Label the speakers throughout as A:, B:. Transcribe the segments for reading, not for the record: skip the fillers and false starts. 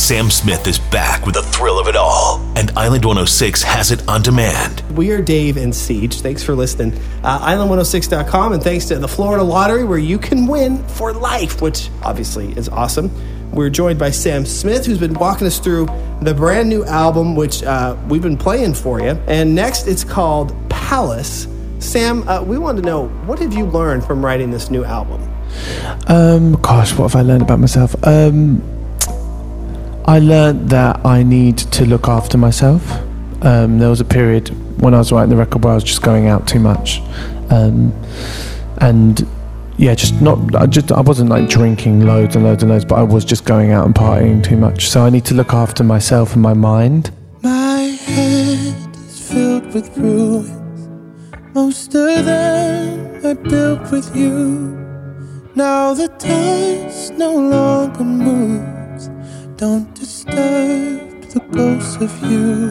A: Sam Smith is back with the thrill of it all, and Island 106 has it on demand.
B: We are Dave and Siege. Thanks for listening. Island106.com, and thanks to the Florida Lottery, where you can win for life, which obviously is awesome. We're joined by Sam Smith, who's been walking us through the brand new album, which we've been playing for you. And next, it's called Palace. Sam, we wanted to know, what have you learned from writing this new album?
C: What have I learned about myself? I learned that I need to look after myself. There was a period when I was writing the record where I was just going out too much, I wasn't like drinking loads, but I was just going out and partying too much. So I need to look after myself and my mind.
D: My head is filled with ruins. Most of them I built with you. Now the dust no longer moves. Don't disturb the ghost of you.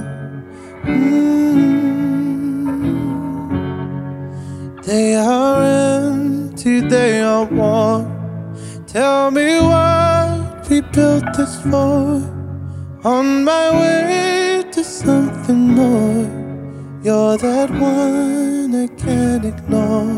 D: They are empty, they are warm. Tell me what we built this for. On my way to something more. You're that one I can't ignore.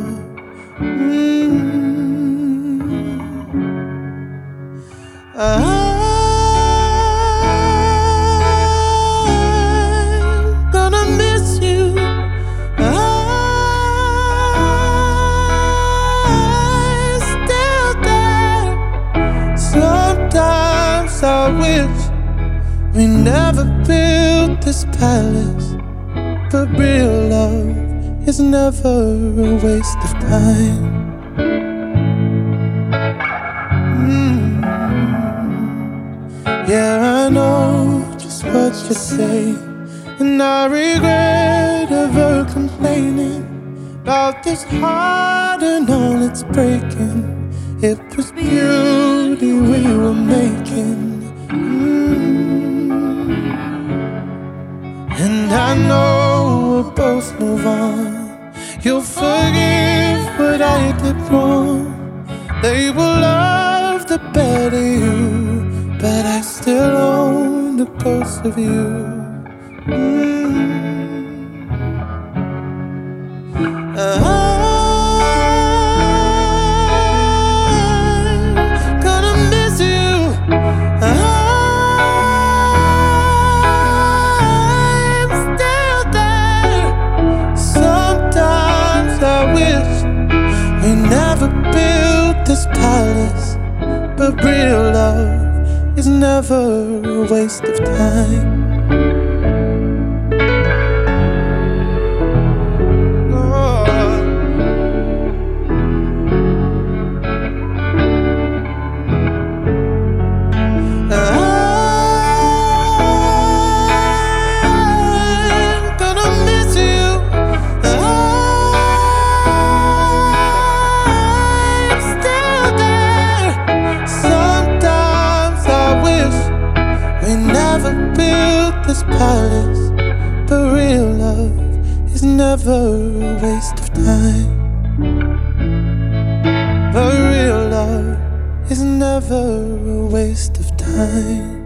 D: I'm gonna miss you. I'm still there. Sometimes I wish we never built this palace. But real love is never a waste of time. Yeah, I know just what you say, and I regret ever complaining about this heart and all it's breaking. It was beauty we were making. And I know we'll both move on. You'll forgive what I did wrong. They will love the better you, but I still own the ghost of you. I'm gonna miss you. I'm still there. Sometimes I wish we never built this palace, but real love is never a waste of time. Palace, but real love is never a waste of time. But real love is never a waste of time.